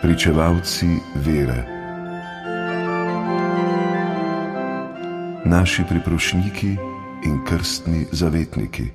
pričevalci vere, naši priprošniki in krstni zavetniki.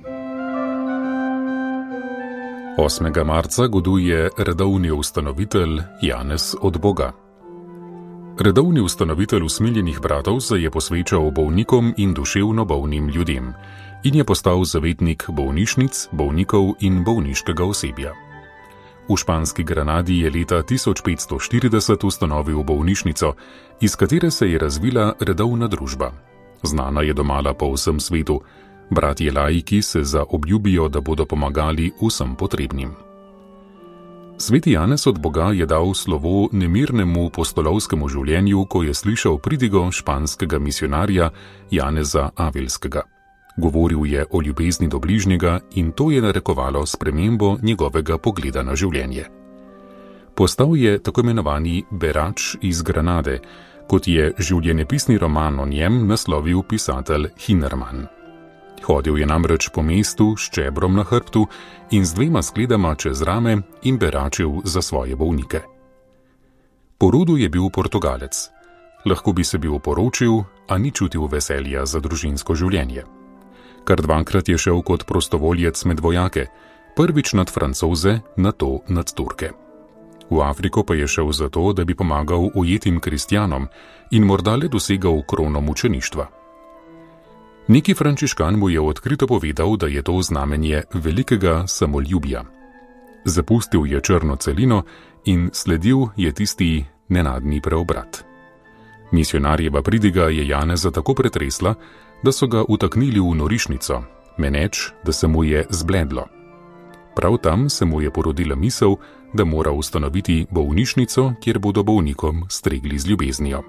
8. marca goduje redovni ustanovitelj Janez od Boga. Redovni ustanovitelj usmiljenih bratov se je posvečal bolnikom in duševno bolnim ljudem in je postal zavetnik bolnišnic, bolnikov in bolniškega osebja. V španski Granadi je leta 1540 ustanovil bolnišnico, iz katere se je razvila redovna družba. Znana je domala po vsem svetu. Bratje laiki se zaobljubijo, da bodo pomagali vsem potrebnim. Sveti Janez od Boga je dal slovo nemirnemu postolovskemu življenju, ko je slišal pridigo španskega misionarja Janeza Avilskega. Govoril je o ljubezni do bližnjega in to je narekovalo spremembo njegovega pogleda na življenje. Postal je tako imenovani berač iz Granade, kot je življenjepisni roman o njem naslovil pisatelj Hinerman. Hodil je namreč po mestu s čebrom na hrbtu in z 2 skledama čez rame in beračil za svoje bolnike. Po rodu je bil Portugalec. Lahko bi se bil poročil, a ni čutil veselja za družinsko življenje. Kar 2-krat je šel kot prostovoljec med vojake, prvič nad Francoze, nato nad Turke. V Afriko pa je šel zato, da bi pomagal ujetim kristjanom in morda le dosegal krono mučeništva. Neki frančiškan mu je odkrito povedal, da je to znamenje velikega samoljubja. Zapustil je črno celino in sledil je tisti nenadni preobrat. Misionarjeva pridiga je Janeza tako pretresla, da so ga utaknili v norišnico, meneč, da se mu je zbledlo. Prav tam se mu je porodila misel, da mora ustanoviti bolnišnico, kjer bodo bolnikom stregli z ljubeznijo.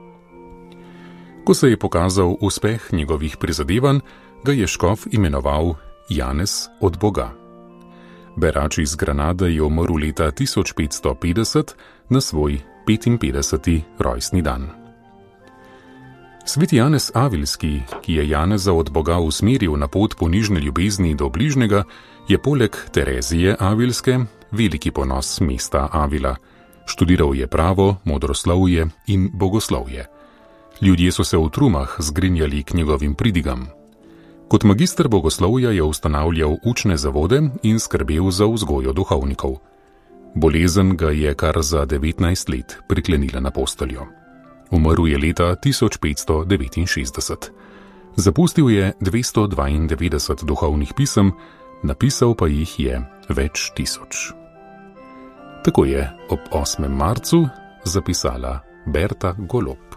Ko se je pokazal uspeh njegovih prizadevanj, ga je škof imenoval Janez od Boga. Berač iz Granade je umrl leta 1550 na svoj 55. rojstni dan. Sveti Janez Avilski, ki je Janeza od Boga usmeril na pot ponižne ljubezni do bližnjega, je poleg Terezije Avilske veliki ponos mesta Avila. Študiral je pravo, modroslovje in bogoslovje. Ljudje so se v trumah zgrinjali k njegovim pridigam. Kot magister bogoslovja je ustanavljal učne zavode in skrbel za vzgojo duhovnikov. Bolezen ga je kar za 19 let priklenila na posteljo. Umrl je leta 1569. Zapustil je 292 duhovnih pisem, napisal pa jih je več tisoč. Tako je ob 8. marcu zapisala Berta Golob.